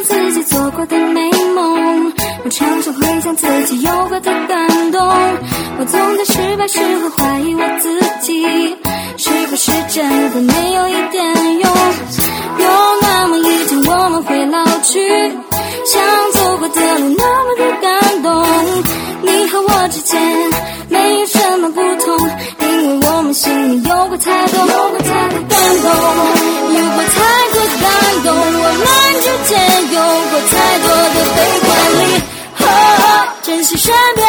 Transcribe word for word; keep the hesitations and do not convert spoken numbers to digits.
自己做过的美梦，我常常回想自己有过的感动，我总在失败时候怀疑我自己，是不是真的没有一点用？有那么一天我们会老去，像走过的路那么的感动，你和我之间没有什么不同，因为我们心里有过太多有过太多感动，有过太多感动，我们之间有过太多的悲欢离合，珍惜身边